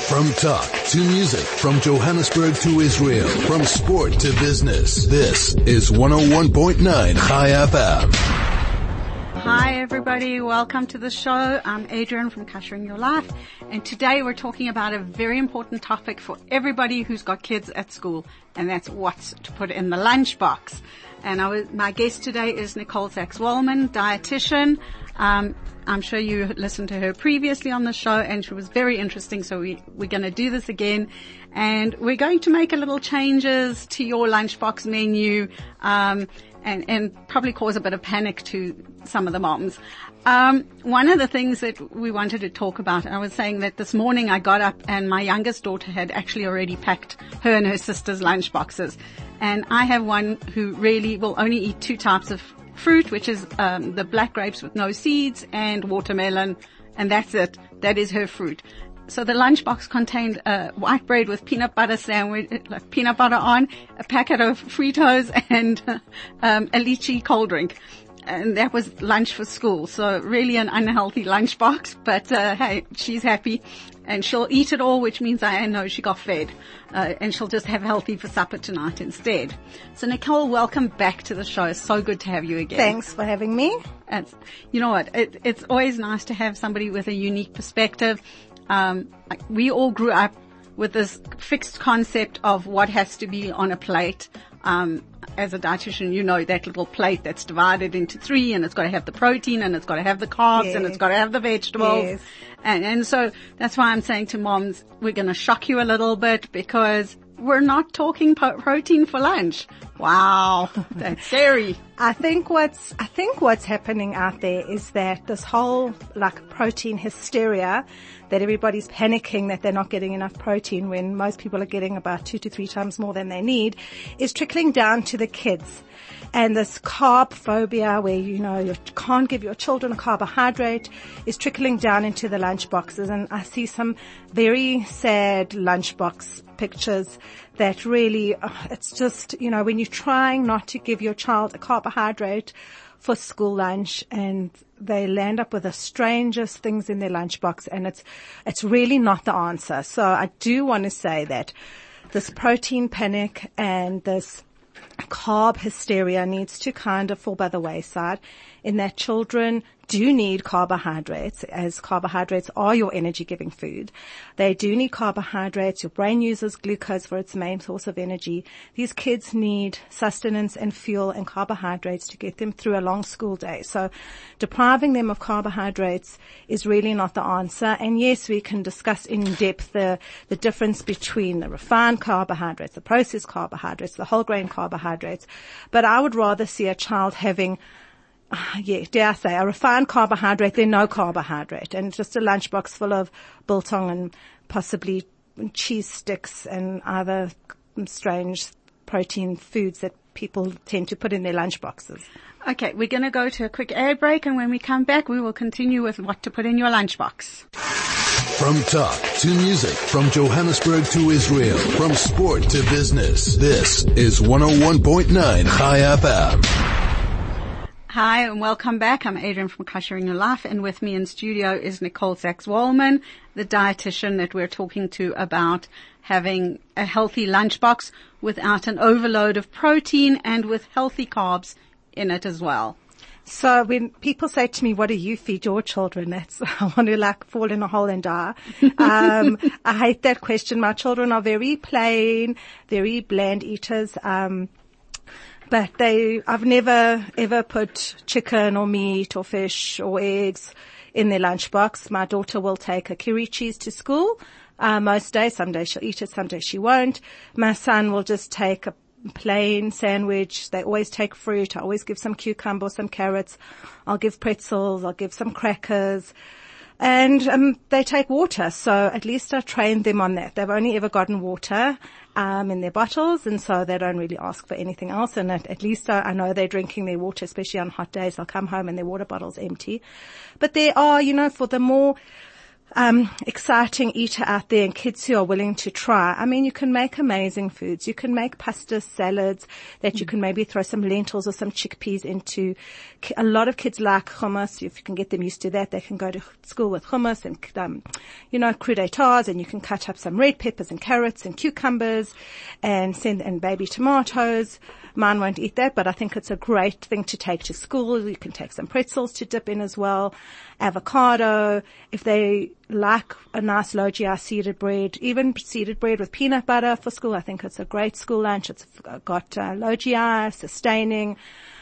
From talk to music, from Johannesburg to Israel, from sport to business, this is 101.9 Chai FM. Hi everybody, welcome to the show. I'm Adrian from Kashering Your Life, and today we're talking about a very important topic for everybody who's got kids at school, and that's what's to put in the lunchbox. And my guest today is Nicole Sachs-Wallman, dietitian. I'm sure you listened to her previously on the show, and she was very interesting, so we're going to do this again. And we're going to make a little changes to your lunchbox menu, and probably cause a bit of panic to some of the moms. One of the things that we wanted to talk about, I was saying that this morning I got up and my youngest daughter had actually already packed her and her sister's lunchboxes. And I have one who really will only eat two types of fruit, which is the black grapes with no seeds and watermelon, and that's it. That is her fruit. So the lunchbox contained white bread with peanut butter sandwich, like peanut butter on, a packet of Fritos, and a lychee cold drink. And that was lunch for school. So really an unhealthy lunchbox, but hey, she's happy. And she'll eat it all, which means I know she got fed. And she'll just have healthy for supper tonight instead. So Nicole, welcome back to the show. It's so good to have you again. Thanks for having me. You know what? It's always nice to have somebody with a unique perspective. We all grew up with this fixed concept of what has to be on a plate. As a dietitian, you know that little plate that's divided into three, and it's got to have the protein, and it's got to have the carbs, Yes. and it's got to have the vegetables. Yes. And so that's why I'm saying to moms, we're going to shock you a little bit, because we're not talking protein for lunch. Wow, that's scary. I think what's happening out there is that this whole protein hysteria, that everybody's panicking that they're not getting enough protein when most people are getting about 2 to 3 times more than they need, is trickling down to the kids. And this carb phobia, where you can't give your children a carbohydrate, is trickling down into the lunch boxes. And I see some very sad lunchbox pictures that really, it's just, when you're trying not to give your child a carbohydrate for school lunch, and they land up with the strangest things in their lunchbox, and it's really not the answer. So I do want to say that this protein panic and this carb hysteria needs to kind of fall by the wayside, in that children do need carbohydrates, as carbohydrates are your energy-giving food. They do need carbohydrates. Your brain uses glucose for its main source of energy. These kids need sustenance and fuel and carbohydrates to get them through a long school day. So depriving them of carbohydrates is really not the answer. And yes, we can discuss in depth the difference between the refined carbohydrates, the processed carbohydrates, the whole grain carbohydrates. But I would rather see a child having dare I say, a refined carbohydrate than no carbohydrate, and just a lunchbox full of biltong and possibly cheese sticks and other strange protein foods that people tend to put in their lunchboxes. Okay, we're going to go to a quick air break, and when we come back, we will continue with what to put in your lunchbox. From talk to music, from Johannesburg to Israel, from sport to business, this is 101.9 Chai FM. Hi and welcome back. I'm Adrian from Kashering Your Life, and with me in studio is Nicole Sachs-Wallman, the dietitian that we're talking to about having a healthy lunchbox without an overload of protein and with healthy carbs in it as well. So when people say to me, what do you feed your children? I want to fall in a hole and die. I hate that question. My children are very plain, very bland eaters. But I've never ever put chicken or meat or fish or eggs in their lunchbox. My daughter will take a curry cheese to school, most days. Some days she'll eat it, some days she won't. My son will just take a plain sandwich. They always take fruit. I always give some cucumber, some carrots. I'll give pretzels. I'll give some crackers. And they take water, so at least I trained them on that. They've only ever gotten water in their bottles, and so they don't really ask for anything else. And at least I know they're drinking their water, especially on hot days. They'll come home and their water bottle's empty. But there are, for the more exciting eater out there and kids who are willing to try. I mean, you can make amazing foods. You can make pasta salads that you can maybe throw some lentils or some chickpeas into. A lot of kids like hummus. If you can get them used to that, they can go to school with hummus and, crudités, and you can cut up some red peppers and carrots and cucumbers and baby tomatoes. Mine won't eat that, but I think it's a great thing to take to school. You can take some pretzels to dip in as well, avocado. If they like a nice low GI seeded bread, even seeded bread with peanut butter for school, I think it's a great school lunch. It's got low GI, sustaining,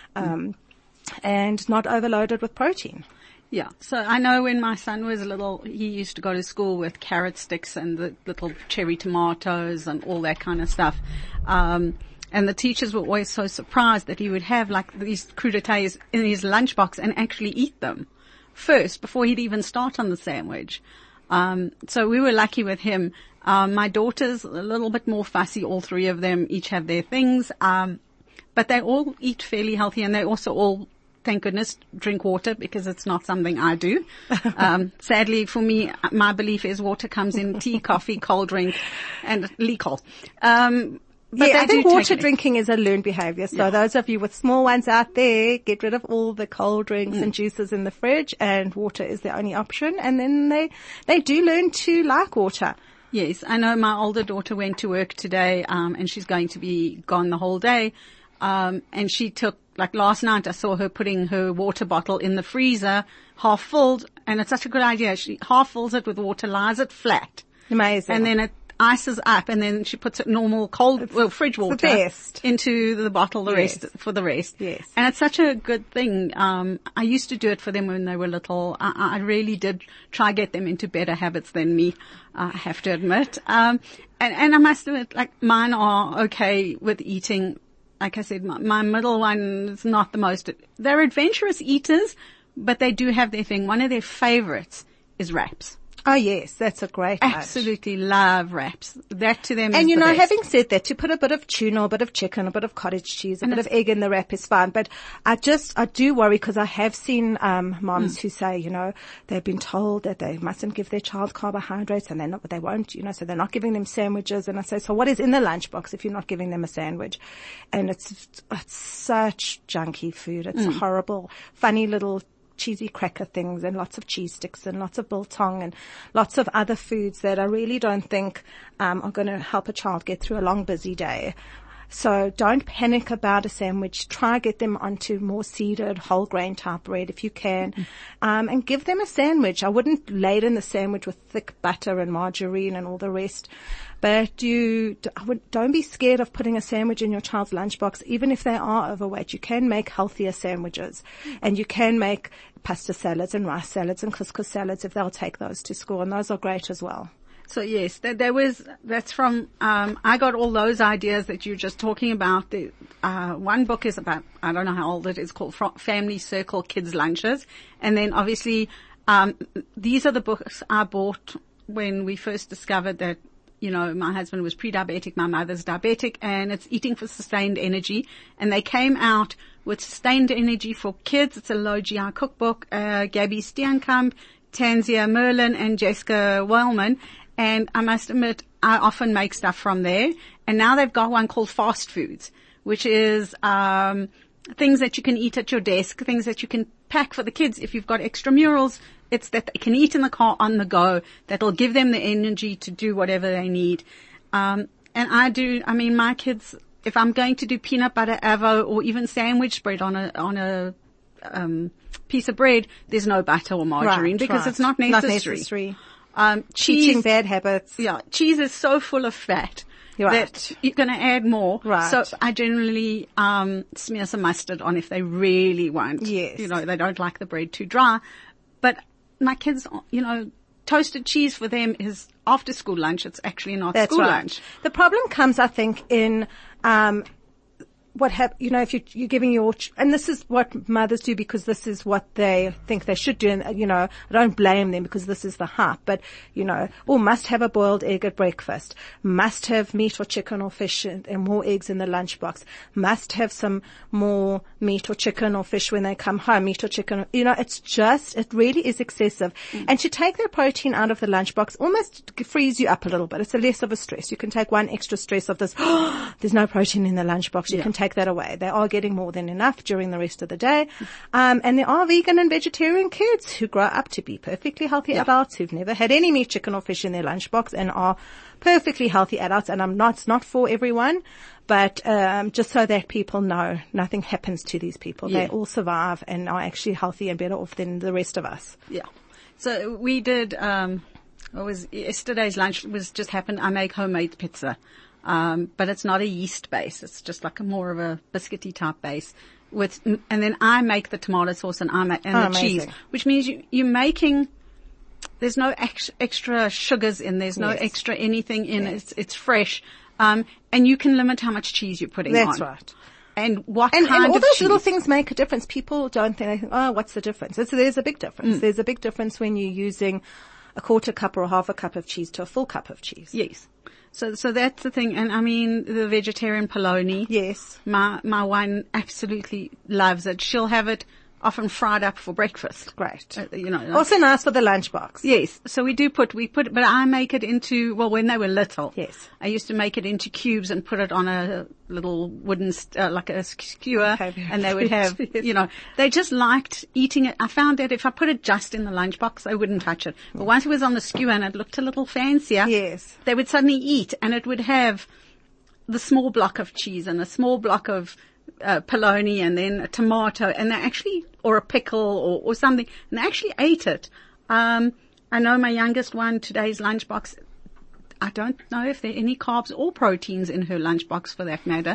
and not overloaded with protein. Yeah. So I know when my son was little, he used to go to school with carrot sticks and the little cherry tomatoes and all that kind of stuff. And the teachers were always so surprised that he would have like these crudités in his lunchbox and actually eat them first before he'd even start on the sandwich. So we were lucky with him. My daughter's a little bit more fussy. All three of them each have their things. But they all eat fairly healthy, and they also all, thank goodness, drink water, because it's not something I do. Sadly for me, my belief is water comes in tea, coffee, cold drink, and leekol. But I think water drinking is a learned behavior. So those of you with small ones out there, get rid of all the cold drinks and juices in the fridge, and water is the only option. And then they do learn to like water. Yes, I know my older daughter went to work today, and she's going to be gone the whole day. And she took, like last night, I saw her putting her water bottle in the freezer, half filled, and it's such a good idea. She half fills it with water, lies it flat. Amazing. And then it ices up, and then she puts it normal fridge water into the bottle for the rest. Yes. And it's such a good thing. I used to do it for them when they were little. I really did try get them into better habits than me, I have to admit. And I must admit, like, mine are okay with eating. Like I said, my middle one is not the most. They're adventurous eaters, but they do have their thing. One of their favorites is wraps. Oh yes, that's a great Absolutely love wraps. That to them is the best. Having said that, to put a bit of tuna, a bit of chicken, a bit of cottage cheese, a bit of egg in the wrap is fine. But I do worry, because I have seen moms who say, they've been told that they mustn't give their child carbohydrates, and they won't, so they're not giving them sandwiches. And I say, so what is in the lunchbox if you're not giving them a sandwich? And it's such junky food. It's horrible, funny little cheesy cracker things, and lots of cheese sticks, and lots of biltong, and lots of other foods that I really don't think are going to help a child get through a long, busy day. So don't panic about a sandwich. Try get them onto more seeded, whole grain type bread if you can, and give them a sandwich. I wouldn't laden the sandwich with thick butter and margarine and all the rest. But don't be scared of putting a sandwich in your child's lunchbox, even if they are overweight. You can make healthier sandwiches, and you can make pasta salads and rice salads and couscous salads if they'll take those to school, and those are great as well. So yes, that's from, I got all those ideas that you're just talking about. The, one book is about, I don't know how old it is, called Family Circle Kids Lunches. And then obviously, these are the books I bought when we first discovered that, my husband was pre-diabetic, my mother's diabetic, and it's Eating for Sustained Energy. And they came out with Sustained Energy for Kids. It's a low GI cookbook. Gabby Steenkamp, Tanzia Merlin, and Jessica Wellman. And I must admit, I often make stuff from there. And now they've got one called Fast Foods, which is things that you can eat at your desk, things that you can pack for the kids if you've got extramurals. It's that they can eat in the car on the go. That'll give them the energy to do whatever they need. And my kids, if I'm going to do peanut butter avo or even sandwich bread on a piece of bread, there's no butter or margarine because it's not necessary. Cheese, teaching bad habits. Yeah, cheese is so full of fat that you're going to add more. Right. So I generally smear some mustard on if they really want. Yes. They don't like the bread too dry. But my kids, toasted cheese for them is after school lunch. It's actually not school lunch. The problem comes, I think, in if you're giving and this is what mothers do because this is what they think they should do, and, I don't blame them because this is the hype, but, must have a boiled egg at breakfast, must have meat or chicken or fish and more eggs in the lunchbox, must have some more meat or chicken or fish when they come home, meat or chicken, it really is excessive. And to take that protein out of the lunchbox almost frees you up a little bit. It's a less of a stress. You can take one extra stress of this, there's no protein in the lunchbox. You can take that away. They are getting more than enough during the rest of the day. And there are vegan and vegetarian kids who grow up to be perfectly healthy adults who've never had any meat, chicken or fish in their lunchbox and are perfectly healthy adults. And it's not for everyone, but just so that people know nothing happens to these people. They all survive and are actually healthy and better off than the rest of us. Yeah. So we did, yesterday's lunch was just happened. I make homemade pizza. But it's not a yeast base. It's just like more of a biscuity type base and then I make the tomato sauce and the cheese, which means you're making, there's no extra sugars in, there's no extra anything in it. It's fresh. And you can limit how much cheese you're putting on. That's right. And what and kind all of those cheese? little things make a difference. People don't think, they think, what's the difference? There's a big difference. There's a big difference when you're using a quarter cup or a half a cup of cheese to a full cup of cheese. Yes. So that's the thing. And I mean, the vegetarian polony. Yes. My one absolutely loves it. She'll have it often fried up for breakfast. Great. Also nice for the lunchbox. Yes. So we put, but I make it into, when they were little. Yes. I used to make it into cubes and put it on a little wooden, like a skewer. Okay, and they would have, they just liked eating it. I found that if I put it just in the lunchbox, they wouldn't touch it. But once it was on the skewer and it looked a little fancier. Yes. They would suddenly eat and it would have the small block of cheese and a small block of polony and then a tomato and they actually, or a pickle or something, and they actually ate it. I know my youngest one, today's lunchbox, I don't know if there are any carbs or proteins in her lunchbox for that matter.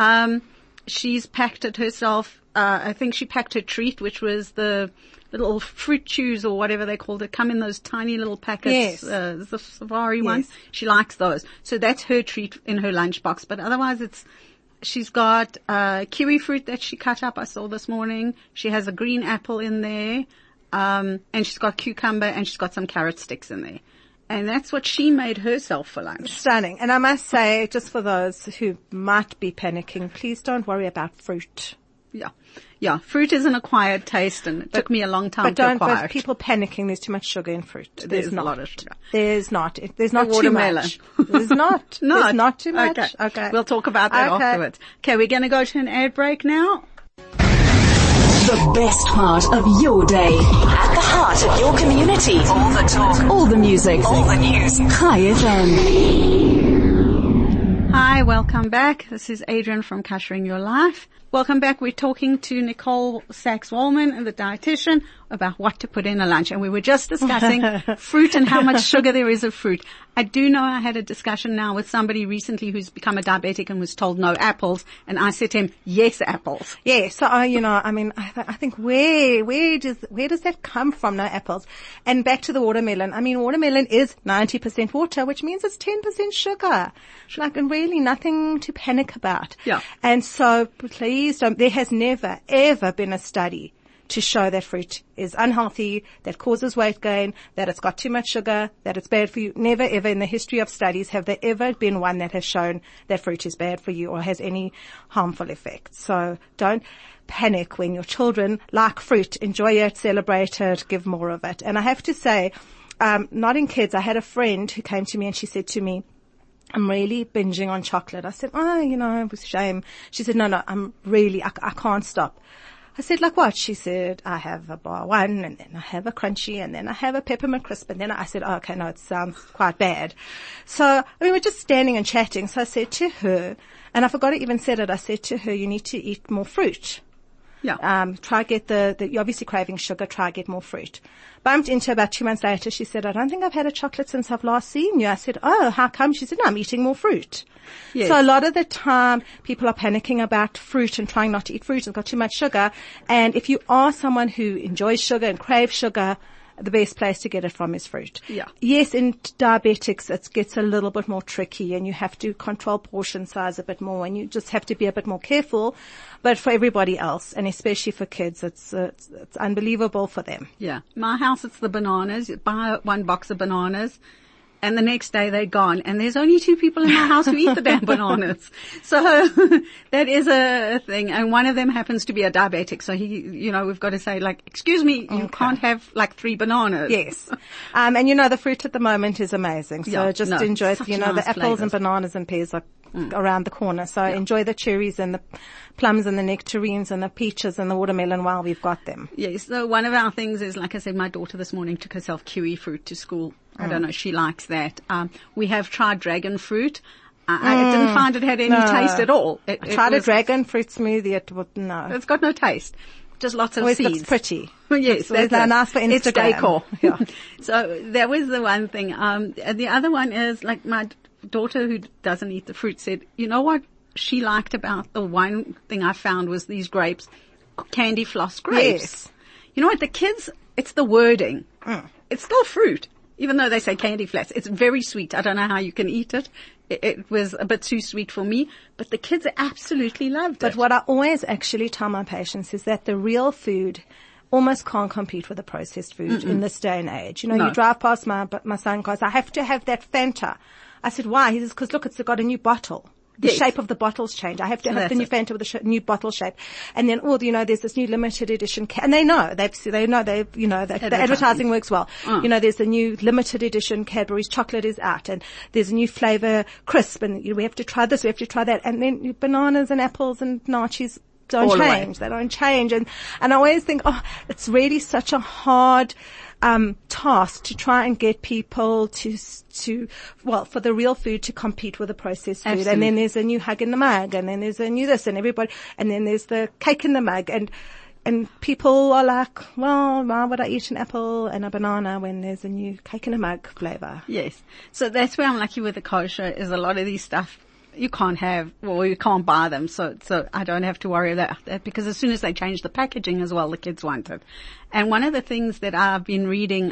She's packed it herself. I think she packed her treat, which was the little fruit chews or whatever they called it, come in those tiny little packets, the safari ones. She likes those. So that's her treat in her lunchbox. But otherwise she's got kiwi fruit that she cut up, I saw this morning. She has a green apple in there, and she's got cucumber and she's got some carrot sticks in there. And that's what she made herself for lunch. Stunning. And I must say, just for those who might be panicking, please don't worry about fruit. Yeah. Fruit is an acquired taste and it took me a long time to acquire. But people panicking, there's too much sugar in fruit. There's not a lot of sugar. There's not. There's not too much. There's not. There's not too much. Okay. We'll talk about that afterwards. Okay, we're going to go to an ad break now. The best part of your day. At the heart of your community. All the talk. All the music. All the news. Chai FM. Hi, welcome back. This is Adrian from Kashering Your Life. Welcome back. We're talking to Nicole Sachs-Wallman, the dietitian, about what to put in a lunch. And we were just discussing fruit and how much sugar there is of fruit. I do know I had a discussion now with somebody recently who's become a diabetic and was told no apples. And I said to him, yes, apples. Yeah. So, I think where does that come from? No apples. And back to the watermelon. Watermelon is 90% water, which means it's 10% sugar. And really nothing to panic about. Yeah. And so please don't, there has never, ever been a study to show that fruit is unhealthy, that causes weight gain, that it's got too much sugar, that it's bad for you. Never ever in the history of studies have there ever been one that has shown that fruit is bad for you or has any harmful effects. So don't panic when your children like fruit. Enjoy it, celebrate it, give more of it. And I have to say, not in kids, I had a friend who came to me and she said to me, I'm really binging on chocolate. I said, it was a shame. She said, no, I'm really, I can't stop. I said, like what? She said, I have a bar one and then I have a crunchy and then I have a peppermint crisp. And then I said, okay, no, it sounds quite bad. So, we're just standing and chatting. So I said to her, and I forgot to even said it, I said to her, you need to eat more fruit. Yeah. Try get you're obviously craving sugar, try get more fruit. Bumped into her about 2 months later. She said, I don't think I've had a chocolate since I've last seen you. I said, oh, how come? She said, no, I'm eating more fruit. Yes. So a lot of the time people are panicking about fruit and trying not to eat fruit. It's got too much sugar. And if you are someone who enjoys sugar and craves sugar, the best place to get it from is fruit. Yeah. Yes, in diabetics, it gets a little bit more tricky and you have to control portion size a bit more and you just have to be a bit more careful. But for everybody else, and especially for kids, it's unbelievable for them. Yeah. My house, it's the bananas. You buy one box of bananas and the next day they're gone. And there's only 2 people in my house who eat the damn bananas. So that is a thing. And one of them happens to be a diabetic. So we've got to say, like, excuse me, you can't have like 3 bananas. Yes. And the fruit at the moment is amazing. So enjoy it. Nice the apples flavors. and bananas and pears are around the corner. So enjoy the cherries and the plums and the nectarines and the peaches and the watermelon while we've got them. Yes. So one of our things is, like I said, my daughter this morning took herself kiwi fruit to school. I don't know. She likes that. We have tried dragon fruit. I didn't find it had any taste at all. I tried a dragon fruit smoothie. It's got no taste. Just lots of seeds. It looks pretty. Yes. It's nice for Instagram. It's decor. Yeah. So that was the one thing. And the other one is, like, my daughter who doesn't eat the fruit said, you know what she liked about the one thing I found was these grapes, candy floss grapes. Yes. You know what? The kids, it's the wording. It's still fruit. Even though they say candy flats, it's very sweet. I don't know how you can eat it. It was a bit too sweet for me, but the kids absolutely loved it. But what I always actually tell my patients is that the real food almost can't compete with the processed food in this day and age. You drive past my son goes, I have to have that Fanta. I said, why? He says, because look, it's got a new bottle. The shape of the bottles change. I have to have the new Fanta with the new bottle shape. And then, there's this new limited edition, and they know, the advertising works well. There's the new limited edition Cadbury's chocolate is out, and there's a new flavor crisp, and we have to try this, we have to try that. And then bananas and apples and nachos don't change. They don't change. And I always think, it's really such a hard, task to try and get people for the real food to compete with the processed food. Absolutely. And then there's a new hug in the mug, and then there's a new this, and then there's the cake in the mug, and people are like, well, why would I eat an apple and a banana when there's a new cake in a mug flavor? Yes. So that's where I'm lucky with the kosher, is a lot of these stuff you can't have, or you can't buy them. So I don't have to worry about that, because as soon as they change the packaging as well, the kids want it. And one of the things that I've been reading,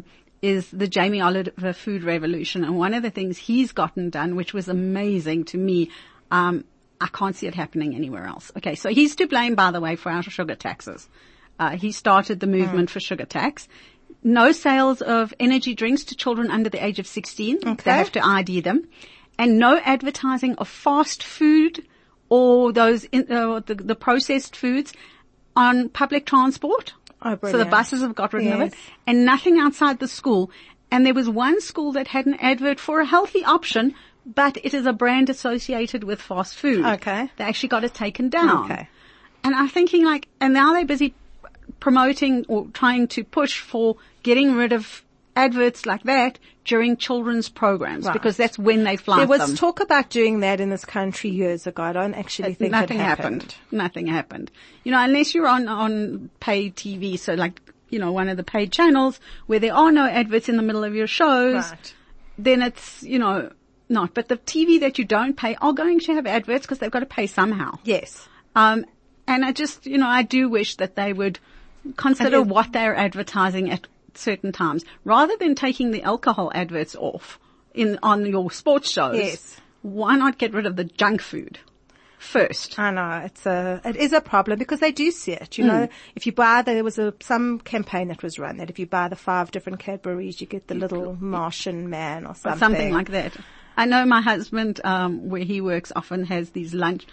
is the Jamie Oliver Food Revolution. And one of the things he's gotten done, which was amazing to me, I can't see it happening anywhere else. Okay. So he's to blame, by the way, for our sugar taxes. He started the movement for sugar tax. No sales of energy drinks to children under the age of 16. Okay. They have to ID them. And no advertising of fast food or those the processed foods on public transport. Oh, brilliant. So the buses have got rid of it, and nothing outside the school. And there was one school that had an advert for a healthy option, but it is a brand associated with fast food. Okay. They actually got it taken down. Okay. And I'm thinking, like, and now they're busy promoting or trying to push for getting rid of adverts like that during children's programs, because that's when they fly them. There was talk about doing that in this country years ago. I don't actually think nothing it happened. Nothing happened. Unless you're on paid TV, so like, one of the paid channels where there are no adverts in the middle of your shows, Right. then it's, not. But the TV that you don't pay are going to have adverts because they've got to pay somehow. Yes. And I just, I do wish that they would consider what they're advertising at certain times, rather than taking the alcohol adverts off on your sports shows. Yes. Why not get rid of the junk food first? I know it is a problem, because they do see it. If you buy, there was some campaign that was run that if you buy the 5 different Cadburys, you get the little Martian man or something. Something like that. I know my husband, where he works, often has these lunch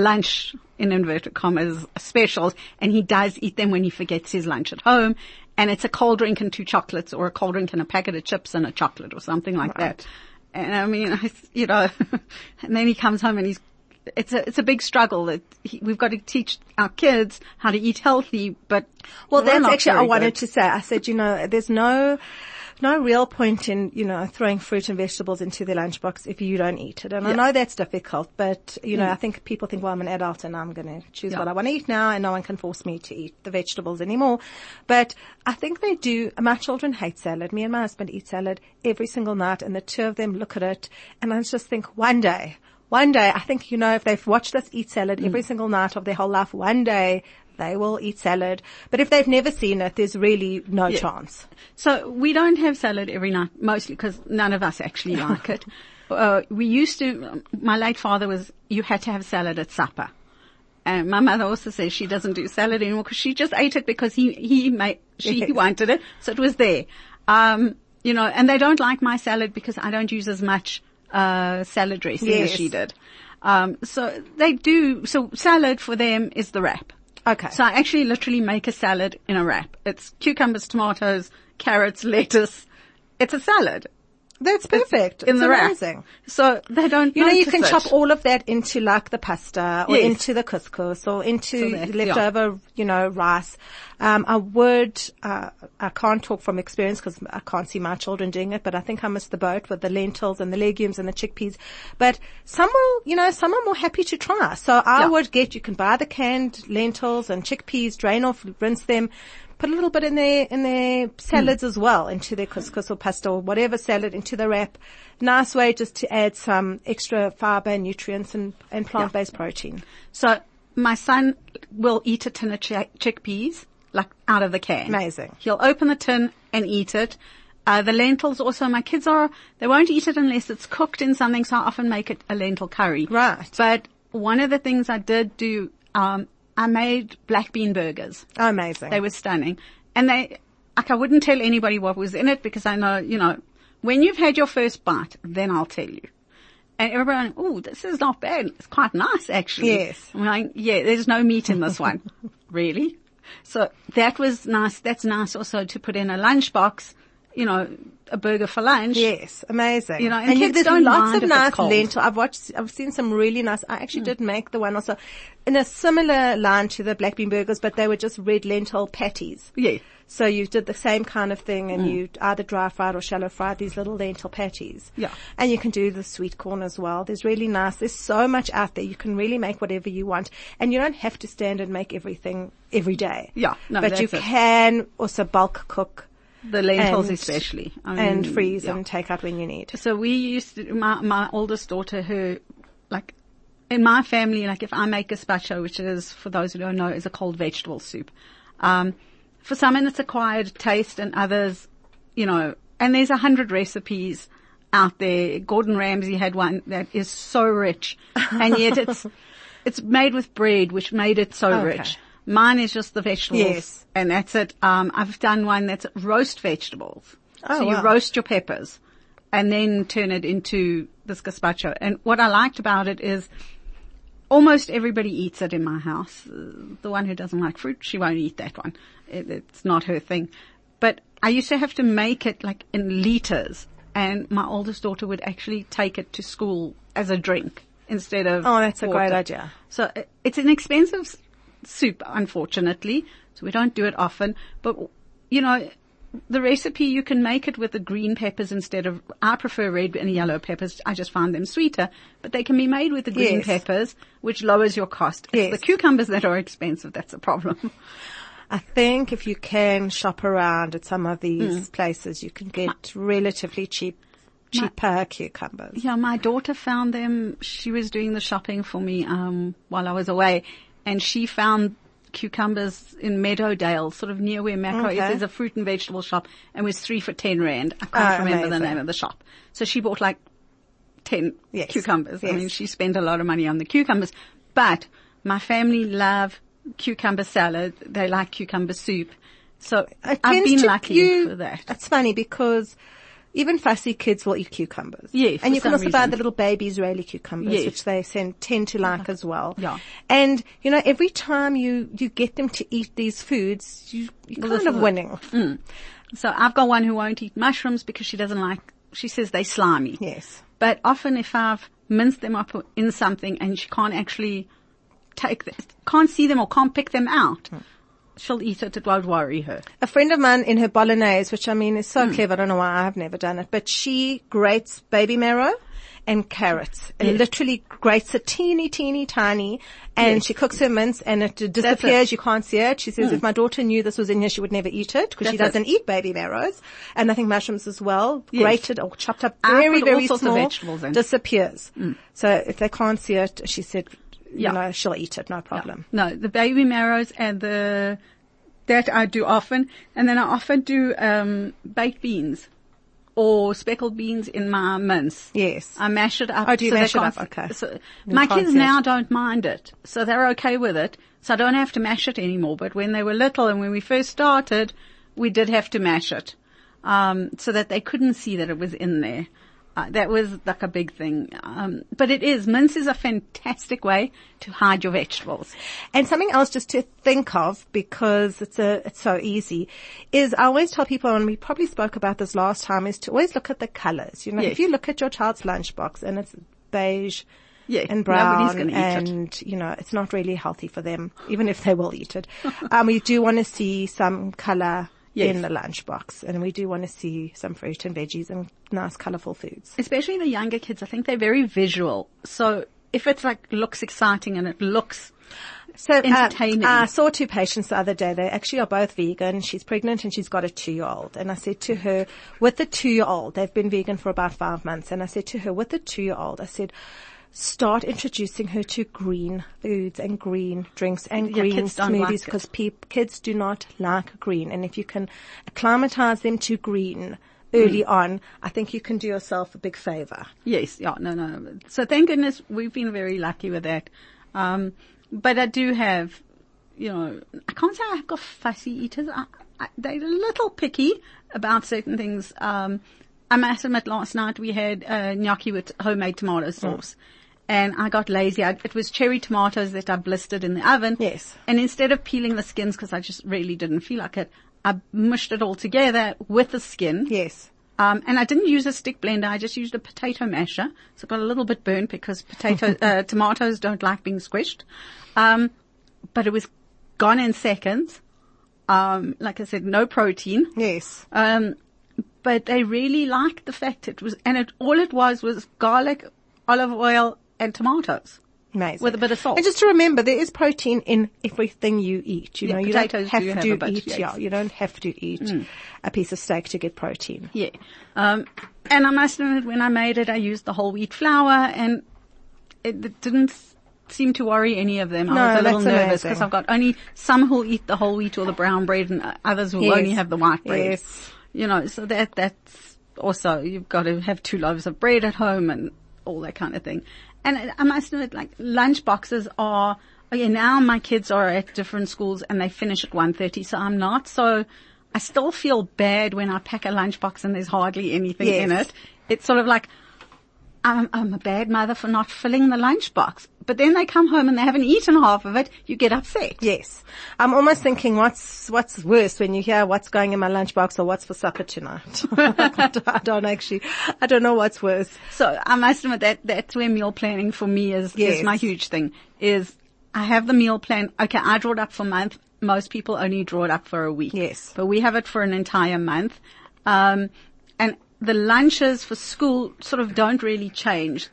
in inverted commas specials, and he does eat them when he forgets his lunch at home. And it's a cold drink and 2 chocolates, or a cold drink and a packet of chips and a chocolate, or something like that. And I mean, and then he comes home and it's a big struggle that we've got to teach our kids how to eat healthy, but that's actually, I wanted to say, I said, there's no real point in, throwing fruit and vegetables into their lunchbox if you don't eat it. And I know that's difficult, but, I think people think, well, I'm an adult and I'm going to choose what I want to eat now, and no one can force me to eat the vegetables anymore. But I think they do. My children hate salad. Me and my husband eat salad every single night, and the 2 of them look at it, and I just think one day, I think, if they've watched us eat salad every single night of their whole life, one day they will eat salad. But if they've never seen it, there's really no chance. So we don't have salad every night, mostly because none of us actually like it. We used to, my late father you had to have salad at supper. And my mother also says she doesn't do salad anymore because she just ate it because he wanted it. So it was there. You know, and they don't like my salad because I don't use as much, salad dressing as she did. So salad for them is the wrap. Okay. So I actually literally make a salad in a wrap. It's cucumbers, tomatoes, carrots, lettuce. It's a salad. That's perfect. It's the amazing. Wrap. So they don't. You can chop all of that into like the pasta or into the couscous or into leftover, rice. I can't talk from experience because I can't see my children doing it, but I think I missed the boat with the lentils and the legumes and the chickpeas. But some are more happy to try. So you can buy the canned lentils and chickpeas, drain off, rinse them. Put a little bit in their salads as well, into their couscous or pasta or whatever salad, into the wrap. Nice way just to add some extra fiber and nutrients and plant-based protein. So my son will eat a tin of chickpeas, like out of the can. Amazing. He'll open the tin and eat it. The lentils also, my kids they won't eat it unless it's cooked in something, so I often make it a lentil curry. Right. But one of the things I did do, I made black bean burgers. Oh, amazing. They were stunning. And I wouldn't tell anybody what was in it because I know, when you've had your first bite, then I'll tell you. And everyone, oh, this is not bad. It's quite nice, actually. Yes. I'm like, yeah, there's no meat in this one. Really? So that was nice. That's nice also to put in a lunchbox, a burger for lunch. Yes, amazing. And kids don't lots mind of if nice it's cold. lentil. I've seen some really nice. I actually did make the one also in a similar line to the black bean burgers, but they were just red lentil patties. Yeah. So you did the same kind of thing, and you either dry fried or shallow fried these little lentil patties. Yeah. And you can do the sweet corn as well. There's so much out there. You can really make whatever you want, and you don't have to stand and make everything every day. Yeah. No, but you can also bulk cook. The lentils especially. And freeze and take out when you need. So we used to, my oldest daughter, in my family, if I make gazpacho, which is, for those who don't know, is a cold vegetable soup. For some it's acquired taste and others, and there's 100 recipes out there. Gordon Ramsay had one that is so rich, and yet it's made with bread, which made it so rich. Mine is just the vegetables. Yes. And that's it. I've done one that's roast vegetables. Oh, so you roast your peppers and then turn it into this gazpacho. And what I liked about it is almost everybody eats it in my house. The one who doesn't like fruit, she won't eat that one. It's not her thing. But I used to have to make it in liters, and my oldest daughter would actually take it to school as a drink instead of that's a water. great idea. So it's an expensive soup, unfortunately, so we don't do it often. But, the recipe, you can make it with the green peppers I prefer red and yellow peppers. I just find them sweeter, but they can be made with the green peppers, which lowers your cost. It's the cucumbers that are expensive, that's a problem. I think if you can shop around at some of these places, you can get relatively cheaper cucumbers. Yeah, my daughter found them. She was doing the shopping for me, while I was away, and she found cucumbers in Meadowdale, sort of near where Macro is. There's a fruit and vegetable shop, and it was 3 for 10 rand. I can't remember the name of the shop. So she bought 10 cucumbers. Yes. I mean, she spent a lot of money on the cucumbers. But my family love cucumber salad. They like cucumber soup. So I've been lucky for that. It's funny because even fussy kids will eat cucumbers. Yeah, and you can also buy the little baby Israeli cucumbers, which they tend to like as well. Yeah. And, every time you get them to eat these foods, you're kind of winning. So I've got one who won't eat mushrooms because she says they're slimy. Yes. But often if I've minced them up in something and she can't actually can't see them or can't pick them out, she'll eat it. It won't worry her. A friend of mine in her bolognese, which is so clever, I don't know why I've never done it, but she grates baby marrow and carrots and literally grates it teeny, tiny, and she cooks her mince and it disappears. You can't see it. She says if my daughter knew this was in here, she would never eat it because she doesn't eat baby marrows. And I think mushrooms as well, grated or chopped up very, very small, of vegetables in. disappears. So if they can't see it, she said, she'll eat it, no problem. No, the baby marrows and that I do often. And then I often do, baked beans or speckled beans in my mince. Yes. I mash it up. Oh, do you mash it up? Okay. So my kids now don't mind it. So they're okay with it. So I don't have to mash it anymore. But when they were little and when we first started, we did have to mash it. So that they couldn't see that it was in there. That was like a big thing. But mince is a fantastic way to hide your vegetables. And something else just to think of, because it's so easy, is I always tell people, and we probably spoke about this last time, is to always look at the colors. Yes. If you look at your child's lunchbox and it's beige Yeah, and brown, nobody's gonna eat and, it's not really healthy for them, even if they will eat it. We do want to see some color in the lunchbox, and we do want to see some fruit and veggies and nice colorful foods. Especially the younger kids, I think they're very visual. So if it's looks exciting and it looks entertaining. I saw 2 patients the other day. They actually are both vegan. She's pregnant and she's got a 2-year-old. And I said to her, with the 2-year-old, they've been vegan for about 5 months. And I said to her, with the 2-year-old, I said, start introducing her to green foods and green drinks and green smoothies, because kids do not like green. And if you can acclimatize them to green early on, I think you can do yourself a big favor. Yes, no. So thank goodness we've been very lucky with that. But I do have, I can't say I've got fussy eaters. They're a little picky about certain things. I must admit, last night we had gnocchi with homemade tomato sauce. And I got lazy. It was cherry tomatoes that I blistered in the oven. Yes. And instead of peeling the skins, because I just really didn't feel like it, I mushed it all together with the skin. Yes. And I didn't use a stick blender. I just used a potato masher. So it got a little bit burnt because tomatoes don't like being squished. But it was gone in seconds. Like I said, no protein. Yes. But they really liked the fact all it was garlic, olive oil, and tomatoes. Amazing. With a bit of salt. And just to remember, there is protein in everything you eat. You don't have to eat, you don't have to eat a piece of steak to get protein. Yeah. And I must admit, when I made it, I used the whole wheat flour, and it didn't seem to worry any of them. I was a little nervous because I've got only some who'll eat the whole wheat or the brown bread, and others will only have the white bread. Yes. So that's also, you've got to have 2 loaves of bread at home and all that kind of thing. And I must admit, lunch boxes are, now my kids are at different schools and they finish at 1:30, so I'm not. So I still feel bad when I pack a lunchbox and there's hardly anything in it. It's sort of like, I'm a bad mother for not filling the lunchbox. But then they come home and they haven't eaten half of it. You get upset. Yes. I'm almost thinking, what's worse when you hear what's going in my lunchbox or what's for supper tonight? I don't know what's worse. So I must admit that's where meal planning for me is my huge thing. Is I have the meal plan. Okay, I draw it up for a month. Most people only draw it up for a week. Yes. But we have it for an entire month. And the lunches for school sort of don't really change.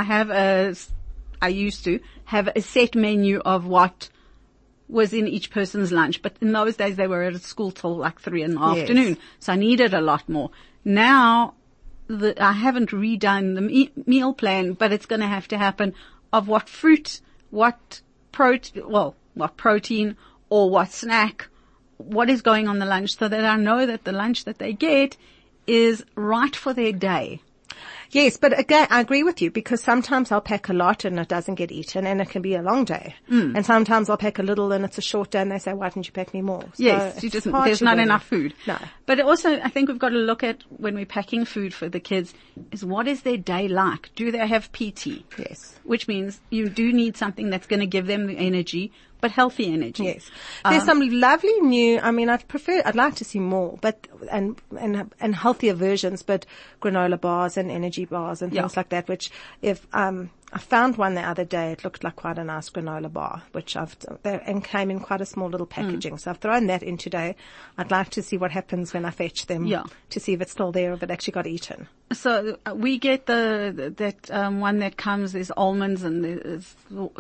I used to have a set menu of what was in each person's lunch, but in those days they were at school till 3 in the afternoon, so I needed a lot more. Now, I haven't redone the meal plan, but it's going to have to happen of what fruit, what protein or what snack, what is going on the lunch, so that I know that the lunch that they get is right for their day. Yes, but again, I agree with you, because sometimes I'll pack a lot and it doesn't get eaten and it can be a long day. And sometimes I'll pack a little and it's a short day and they say, why didn't you pack me more? Yes, so there's not enough food. No. But also, I think we've got to look at, when we're packing food for the kids, is what is their day like? Do they have PT? Yes. Which means you do need something that's going to give them the energy, but healthy energy. Yes. There's some lovely new, I'd like to see more, but, and healthier versions, but granola bars and energy bars and things like that, which I found one the other day. It looked like quite a nice granola bar, which and came in quite a small little packaging. So I've thrown that in today. I'd like to see what happens when I fetch them to see if it's still there or if it actually got eaten. So we get that one that comes, there's almonds and it's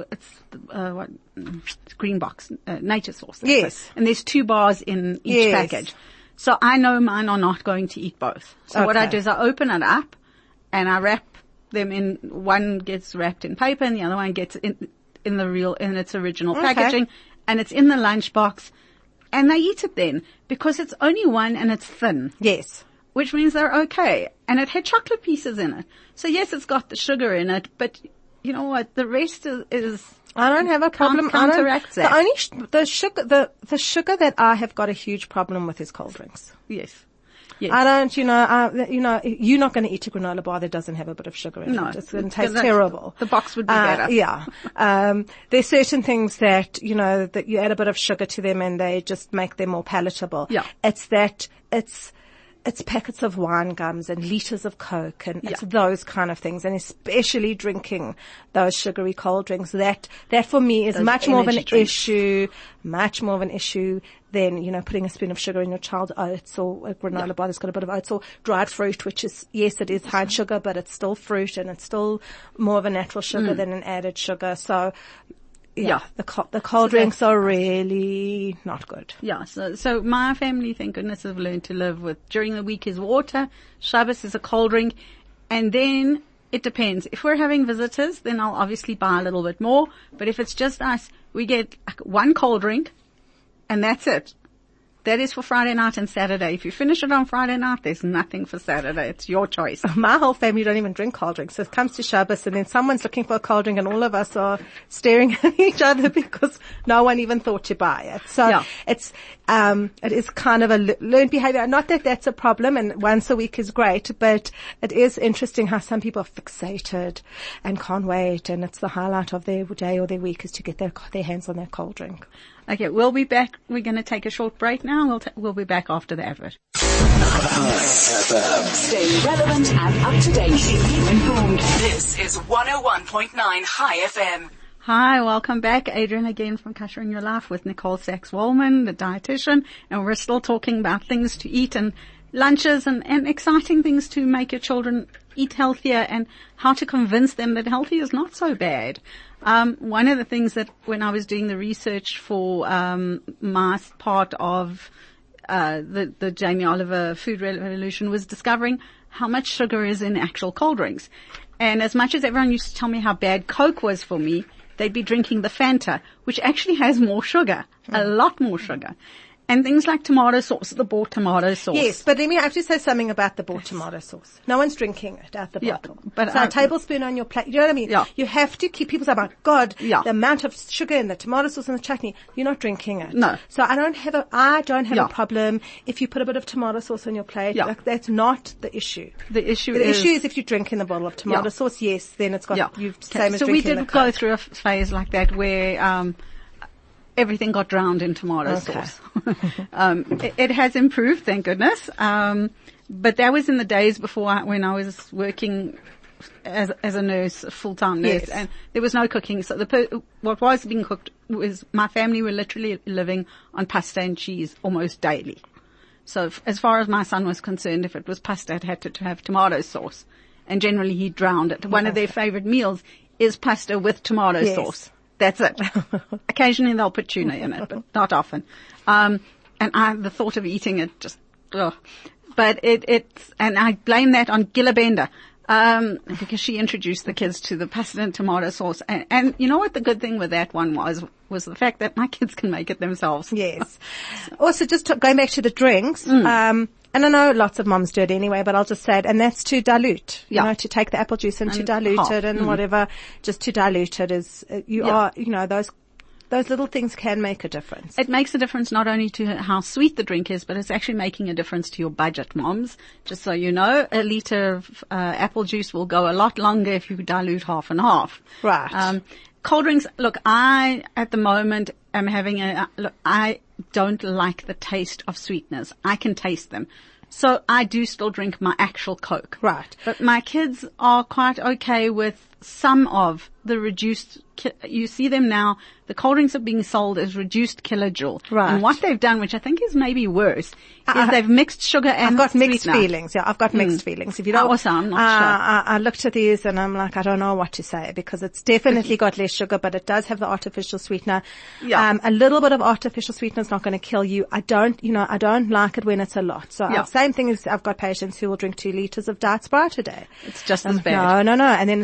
green box, nature sauce. Yes. And there's 2 bars in each package. So I know mine are not going to eat both. So what I do is I open it up and I wrap them in, one gets wrapped in paper and the other one gets in its original packaging, and it's in the lunchbox, and they eat it then because it's only one and it's thin. Yes. Which means they're okay. And it had chocolate pieces in it. So yes, it's got the sugar in it, but you know what? The rest is I don't have a problem. Counteracts that. The sugar that I have got a huge problem with is cold drinks. Yes. Yes. I don't, you're not going to eat a granola bar that doesn't have a bit of sugar in it. It's going to taste terrible. The box would be better. Yeah. There's certain things that, that you add a bit of sugar to them and they just make them more palatable. Yeah. It's packets of wine gums and liters of Coke and it's those kind of things, and especially drinking those sugary cold drinks. That for me is much more of an issue than, putting a spoon of sugar in your child's oats or a granola bar that's got a bit of oats or dried fruit, which is, yes, it is high in sugar, but it's still fruit and it's still more of a natural sugar than an added sugar. So, the cold drinks are really not good. Yeah, so my family, thank goodness, have learned to live with, during the week is water, Shabbos is a cold drink, and then it depends. If we're having visitors, then I'll obviously buy a little bit more, but if it's just us, we get one cold drink, and that's it. That is for Friday night and Saturday. If you finish it on Friday night, there's nothing for Saturday. It's your choice. My whole family don't even drink cold drinks. So it comes to Shabbos and then someone's looking for a cold drink and all of us are staring at each other because no one even thought to buy it. So it is kind of a learned behavior. Not that that's a problem and once a week is great, but it is interesting how some people are fixated and can't wait, and it's the highlight of their day or their week is to get their hands on that cold drink. Okay, we'll be back. We're going to take a short break now. We'll be back after the advert. Stay relevant and up to date. Keep you informed. This is 101.9 High FM. Hi, welcome back. Adrian again from Kasher in Your Life with Nicole Sachs-Wallman, the dietitian, and we're still talking about things to eat and lunches and exciting things to make your children eat healthier and how to convince them that healthy is not so bad. One of the things that when I was doing the research for my part of the Jamie Oliver Food Revolution was discovering how much sugar is in actual cold drinks. And as much as everyone used to tell me how bad Coke was for me, they'd be drinking the Fanta, which actually has more sugar, a lot more sugar. And things like tomato sauce, the bought tomato sauce. Yes, but let me have to say something about the bought tomato sauce. No one's drinking it out the bottle. But so a tablespoon on your plate. You know what I mean? Yeah. You have to keep people say, my God, the amount of sugar in the tomato sauce and the chutney, you're not drinking it. No. So I don't have a problem if you put a bit of tomato sauce on your plate. Yeah. Like, that's not the issue. The issue is if you drink in the bottle of tomato sauce, yes, then it's got same as drinking the Coke. So we did go through a phase like that where everything got drowned in tomato sauce. It has improved, thank goodness. But that was in the days before when I was working as a nurse, a full-time nurse, and there was no cooking. So what was being cooked was my family were literally living on pasta and cheese almost daily. So as far as my son was concerned, if it was pasta, it had to have tomato sauce. And generally he drowned it. One of their favorite meals is pasta with tomato sauce. That's it. Occasionally they'll put tuna in it, but not often. And the thought of eating it just, but and I blame that on Gilla Bender, because she introduced the kids to the pasta and tomato sauce. And you know what the good thing with that one was the fact that my kids can make it themselves. Yes. Also, just going back to the drinks, and I know lots of moms do it anyway, but I'll just say it, and that's to dilute. You know, to take the apple juice and to dilute it and whatever, just to dilute it is, those little things can make a difference. It makes a difference not only to how sweet the drink is, but it's actually making a difference to your budget, moms. Just so you know, a liter of apple juice will go a lot longer if you dilute half and half. Right. Cold drinks, look, at the moment am having I don't like the taste of sweeteners. I can taste them. So I do still drink my actual Coke. Right. But my kids are quite okay with some of the reduced, you see them now, the cold drinks are being sold as reduced kilojoule. Right. And what they've done, which I think is maybe worse, is they've mixed sugar and I've got mixed sweetener. feelings. Yeah, I've got mixed feelings. If you don't, also, I'm not sure. I looked at these and I'm like, I don't know what to say because it's definitely got less sugar, but it does have the artificial sweetener. Yeah. A little bit of artificial sweetener is not going to kill you. I don't like it when it's a lot. So same thing as I've got patients who will drink 2 liters of Diet Sprite a day. It's just as bad. No. And then it's also, and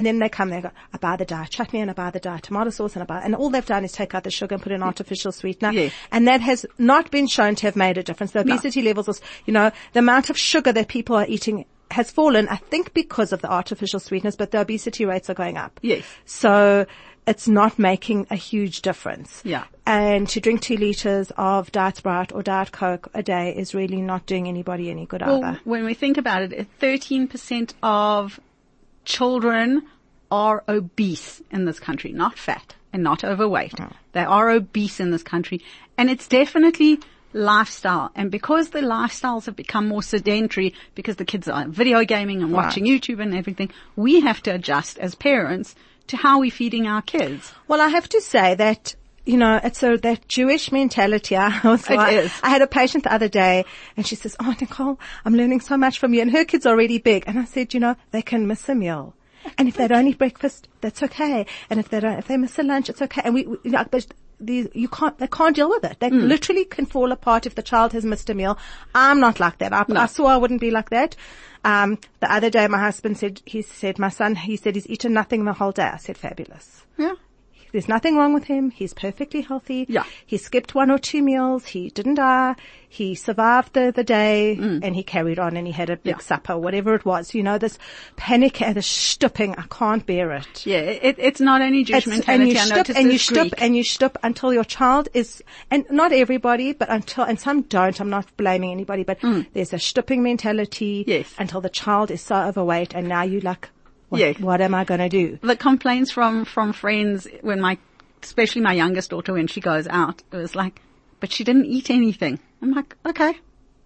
then they come, they go, I buy the diet chutney and I buy the diet tomato sauce and all they've done is take out the sugar and put in artificial sweetener. Yes. And that has not been shown to have made a difference. The obesity levels, the amount of sugar that people are eating has fallen, I think, because of the artificial sweeteners, but the obesity rates are going up. Yes. So it's not making a huge difference. Yeah. And to drink 2 liters of Diet Sprite or Diet Coke a day is really not doing anybody any good either. When we think about it, 13% of children are obese in this country, not fat and not overweight. No. They are obese in this country. And it's definitely lifestyle. And because the lifestyles have become more sedentary, because the kids are video gaming and watching YouTube and everything, we have to adjust as parents to how we're feeding our kids. Well, I have to say that, it's that Jewish mentality. I had a patient the other day and she says, oh, Nicole, I'm learning so much from you. And her kid's already big. And I said, they can miss a meal. And if they don't eat breakfast, that's okay. And if they miss a lunch, it's okay. And they can't deal with it. They literally can fall apart if the child has missed a meal. I'm not like that. I swore I wouldn't be like that. The other day my husband said, my son, he's eaten nothing the whole day. I said, fabulous. Yeah. There's nothing wrong with him. He's perfectly healthy. Yeah. He skipped 1 or 2 meals. He didn't die. He survived the day and he carried on and he had a big supper, whatever it was. This panic and the stooping, I can't bear it. Yeah, it's not only Jewish mentality. And you stoop until your child is, and not everybody, but and some don't. I'm not blaming anybody, but there's a stooping mentality until the child is so overweight and now you like, what am I going to do? The complaints from friends especially my youngest daughter, when she goes out, it was like, but she didn't eat anything. I'm like, okay.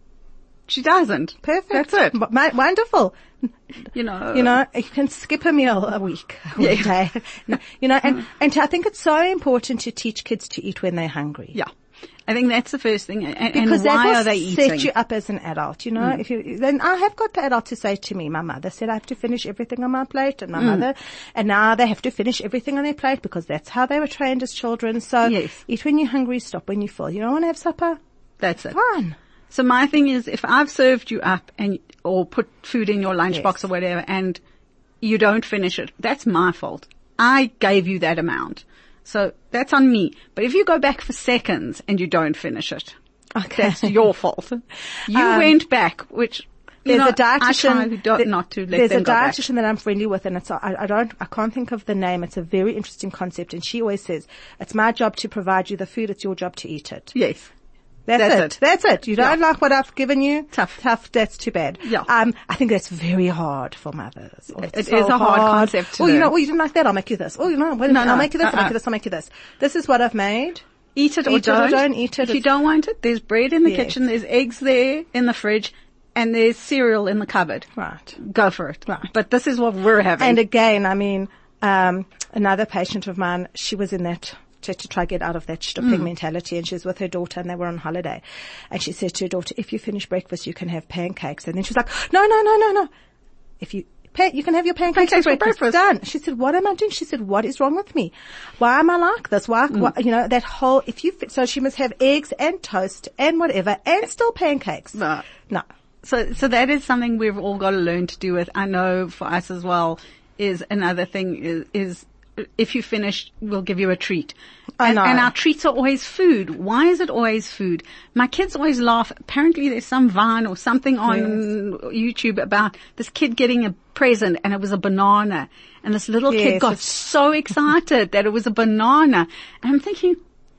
She doesn't. Perfect. That's it. Wonderful. You can skip a meal a week, a day. And I think it's so important to teach kids to eat when they're hungry. Yeah. I think that's the first thing. Because and why that are they will eating? set you up as an adult, then I have got the adult to say to me, my mother said I have to finish everything on my plate, and my mother, and now they have to finish everything on their plate because that's how they were trained as children. So eat when you're hungry, stop when you're full. You don't want to have supper? That's it. Fine. So my thing is, if I've served you up or put food in your lunchbox or whatever and you don't finish it, that's my fault. I gave you that amount. So that's on me. But if you go back for seconds and you don't finish it, that's your fault. You went back, which there's a dietitian. I try not to let there's them a go back. dietitian that I'm friendly with, and I can't think of the name. It's a very interesting concept, and she always says, "It's my job to provide you the food. It's your job to eat it." Yes. That's it. You don't like what I've given you? Tough. That's too bad. Yeah. I think that's very hard for mothers. It is a hard concept to learn. learn. You didn't like that? I'll make you this. I'll make you this. I'll make you this. This is what I've made. Eat it or don't eat it. If you don't want it, there's bread in the kitchen, there's eggs there in the fridge, and there's cereal in the cupboard. Right. Go for it. Right. But this is what we're having. And again, another patient of mine, she was in that, to try to get out of that stooping mentality, and she was with her daughter and they were on holiday. And she said to her daughter, if you finish breakfast, you can have pancakes. And then she was like, no. If you can have your pancakes for breakfast. Done. She said, what am I doing? She said, what is wrong with me? Why am I like this? Why, that whole, so she must have eggs and toast and whatever and still pancakes. No. So that is something we've all got to learn to do with. I know for us as well is another thing is if you finish, we'll give you a treat. And our treats are always food. Why is it always food? My kids always laugh. Apparently there's some Vine or something on YouTube about this kid getting a present and it was a banana. And this little kid got so excited that it was a banana. And I'm thinking,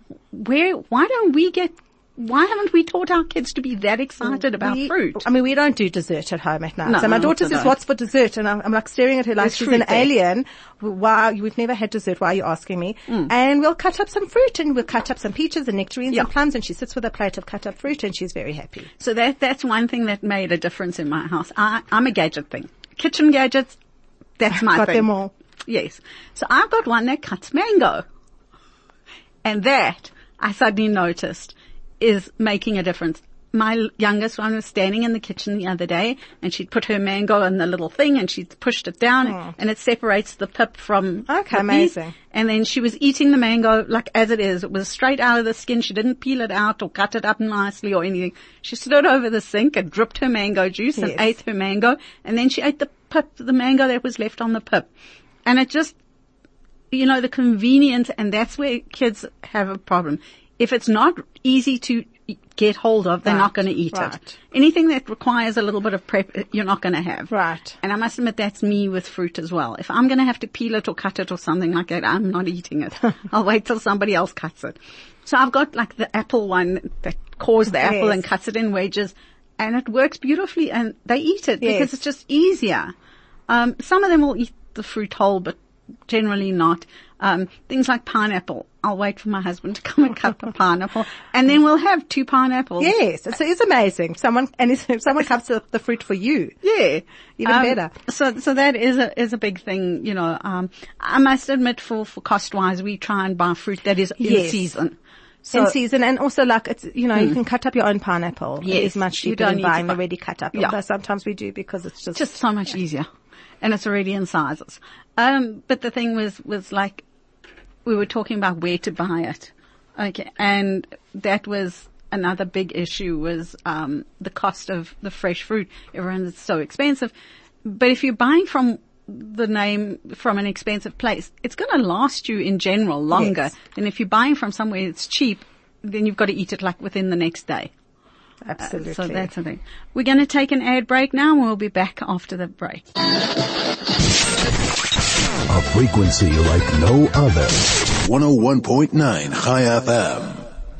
why haven't we taught our kids to be that excited about fruit? We don't do dessert at home at night. No, so my daughter says, what's for dessert? And I'm like staring at her like she's an alien. Why, we've never had dessert. Why are you asking me? And we'll cut up some fruit and we'll cut up some peaches and nectarines and plums, and she sits with a plate of cut up fruit and she's very happy. So that's one thing that made a difference in my house. I'm a gadget thing. Kitchen gadgets, that's my thing. Got them all. Yes. So I've got one that cuts mango. And that I suddenly noticed is making a difference. My youngest one was standing in the kitchen the other day and she'd put her mango in the little thing and she'd pushed it down and it separates the pip from the amazing. Piece. And then she was eating the mango like as it is. It was straight out of the skin. She didn't peel it out or cut it up nicely or anything. She stood over the sink and dripped her mango juice and ate her mango, and then she ate the mango that was left on the pip. And it just, the convenience, and that's where kids have a problem. If it's not easy to get hold of, they're not going to eat it. Anything that requires a little bit of prep, you're not going to have. Right. And I must admit that's me with fruit as well. If I'm going to have to peel it or cut it or something like that, I'm not eating it. I'll wait till somebody else cuts it. So I've got like the apple one that cores the apple and cuts it in wedges, and it works beautifully, and they eat it because it's just easier. Some of them will eat the fruit whole, but generally not. Things like pineapple. I'll wait for my husband to come and cut the pineapple, and then we'll have 2 pineapples. Yes, it's amazing. If someone cuts the fruit for you. Yeah. Even better. So that is a big thing, I must admit for cost wise, we try and buy fruit that is in season. So, in season, and also like it's, you can cut up your own pineapple. Yes. It is much cheaper than buying already cut up. Although sometimes we do because it's just so much easier. And it's already in sizes. But the thing was like, we were talking about where to buy it. Okay. And that was another big issue was, the cost of the fresh fruit. Everyone is so expensive. But if you're buying from an expensive place, it's going to last you in general longer than if you're buying from somewhere that's cheap, then you've got to eat it like within the next day. Absolutely. So that's the thing. We're going to take an ad break now, and we'll be back after the break. A frequency like no other. 101.9 High FM.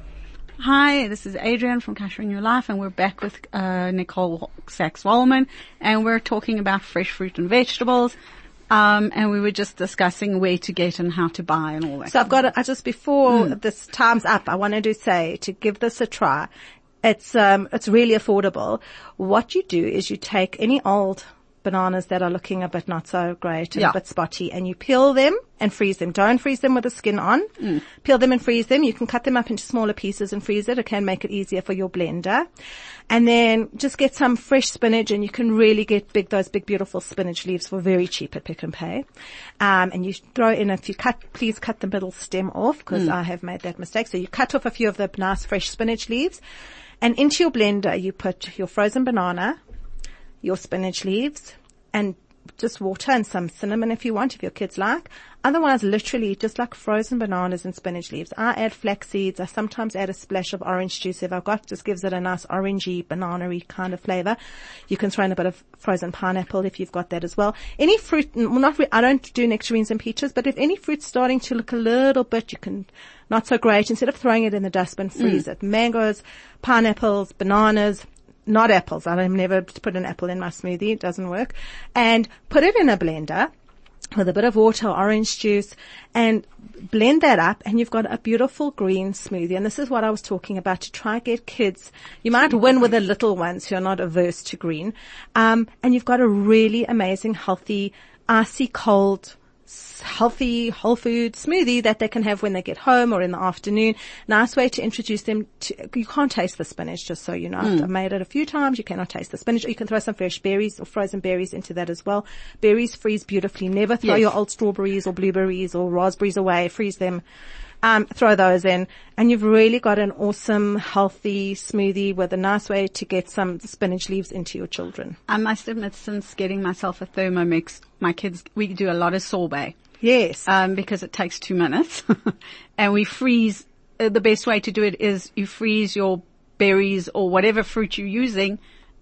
Hi, this is Adrian from Cashiering Your Life, and we're back with Nicole Sachs-Wallman, and we're talking about fresh fruit and vegetables. And we were just discussing where to get and how to buy and all that. So I've got just before this time's up, I wanted to say to give this a try. It's really affordable. What you do is you take any old bananas that are looking a bit not so great and a bit spotty, and you peel them and freeze them. Don't freeze them with the skin on. Peel them and freeze them. You can cut them up into smaller pieces and freeze it. It can make it easier for your blender. And then just get some fresh spinach, and you can really get those big beautiful spinach leaves for very cheap at Pick n Pay. And you throw in please cut the middle stem off, because I have made that mistake. So you cut off a few of the nice fresh spinach leaves, and into your blender you put your frozen banana, your spinach leaves, and just water and some cinnamon if you want, if your kids like. Otherwise, literally just like frozen bananas and spinach leaves. I add flax seeds. I sometimes add a splash of orange juice if I've got, just gives it a nice orangey, banana-y kind of flavor. You can throw in a bit of frozen pineapple if you've got that as well. Any fruit, I don't do nectarines and peaches, but if any fruit's starting to look a little bit, you can, not so great, instead of throwing it in the dustbin, freeze it. Mangoes, pineapples, bananas, not apples. I don't never put an apple in my smoothie. It doesn't work. And put it in a blender with a bit of water, orange juice, and blend that up, and you've got a beautiful green smoothie. And this is what I was talking about, to try get kids. You might win with the little ones who are not averse to green. And you've got a really amazing, healthy, icy cold, healthy whole food smoothie that they can have when they get home or in the afternoon. Nice way to introduce them to, you can't taste the spinach, just so you know. I've made it a few times. You cannot taste the spinach. You can throw some fresh berries or frozen berries into that as well. Berries freeze beautifully. Never throw your old strawberries or blueberries or raspberries away. Freeze them. Throw those in, and you've really got an awesome, healthy smoothie with a nice way to get some spinach leaves into your children. I must admit, since getting myself a Thermomix, my kids, we do a lot of sorbet. Yes. Because it takes 2 minutes. And we freeze, the best way to do it is you freeze your berries or whatever fruit you're using,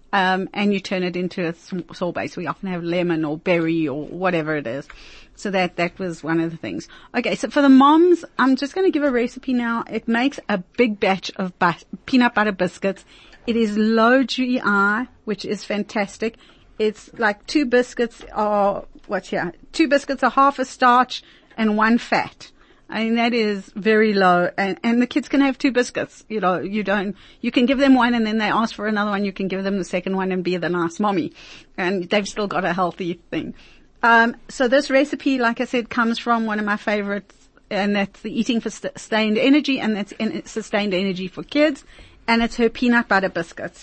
and you turn it into a sorbet. So we often have lemon or berry or whatever it is. So that was one of the things. Okay, so for the moms, I'm just going to give a recipe now. It makes a big batch of peanut butter biscuits. It is low GI, which is fantastic. It's like 2 biscuits are, 2 biscuits are half a starch and 1 fat. I mean, that is very low, and the kids can have 2 biscuits. You can give them one and then they ask for another one. You can give them the second one and be the nice mommy. And they've still got a healthy thing. So this recipe, like I said, comes from one of my favorites, and that's the Eating for Sustained Energy, and that's Sustained Energy for Kids, and it's her peanut butter biscuits.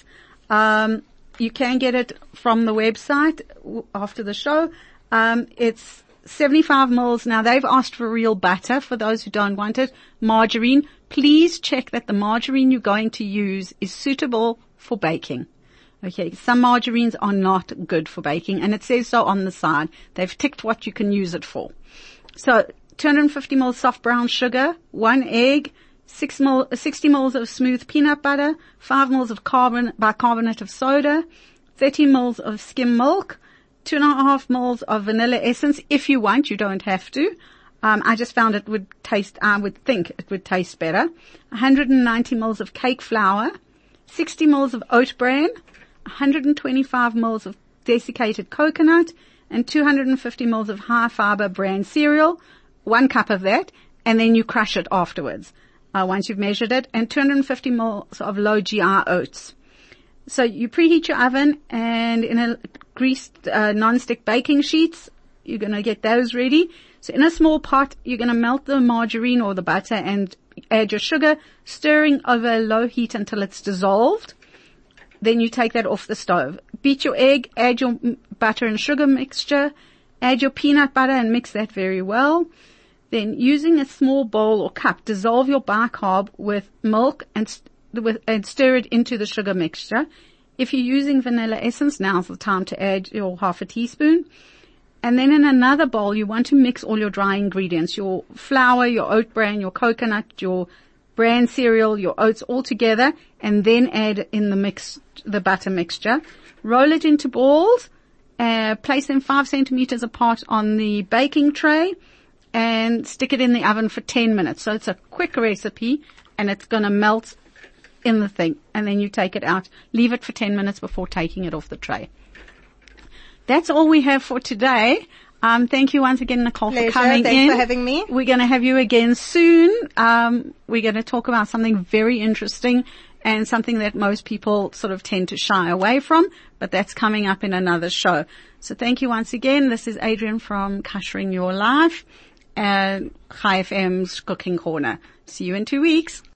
You can get it from the website after the show. It's 75 mils. Now they've asked for real butter for those who don't want it. Margarine. Please check that the margarine you're going to use is suitable for baking. Okay, some margarines are not good for baking, and it says so on the side. They've ticked what you can use it for. So 250 ml soft brown sugar, 1 egg, 60 ml of smooth peanut butter, 5 ml of bicarbonate of soda, 30 ml of skim milk, 2.5 ml of vanilla essence. If you want, you don't have to. I just found I would think it would taste better. 190 ml of cake flour, 60 ml of oat bran, 125 ml of desiccated coconut, and 250 ml of high fiber bran cereal, 1 cup of that, and then you crush it afterwards, once you've measured it, and 250 ml of low GI oats. So you preheat your oven, and in a greased non-stick baking sheets, you're going to get those ready. So in a small pot, you're going to melt the margarine or the butter and add your sugar, stirring over a low heat until it's dissolved. Then you take that off the stove. Beat your egg, add your butter and sugar mixture, add your peanut butter and mix that very well. Then using a small bowl or cup, dissolve your bicarb with milk and stir it into the sugar mixture. If you're using vanilla essence, now's the time to add your half a teaspoon. And then in another bowl, you want to mix all your dry ingredients, your flour, your oat bran, your coconut, your bran cereal, your oats all together, and then add in the butter mixture. Roll it into balls, place them 5 centimeters apart on the baking tray, and stick it in the oven for 10 minutes. So it's a quick recipe, and it's going to melt in the thing. And then you take it out, leave it for 10 minutes before taking it off the tray. That's all we have for today. Thank you once again, Nicole, Pleasure. for coming in. Thanks for having me. We're going to have you again soon. We're going to talk about something very interesting and something that most people sort of tend to shy away from, but that's coming up in another show. So thank you once again. This is Adrian from Kashering Your Life and Chai FM's Cooking Corner. See you in 2 weeks.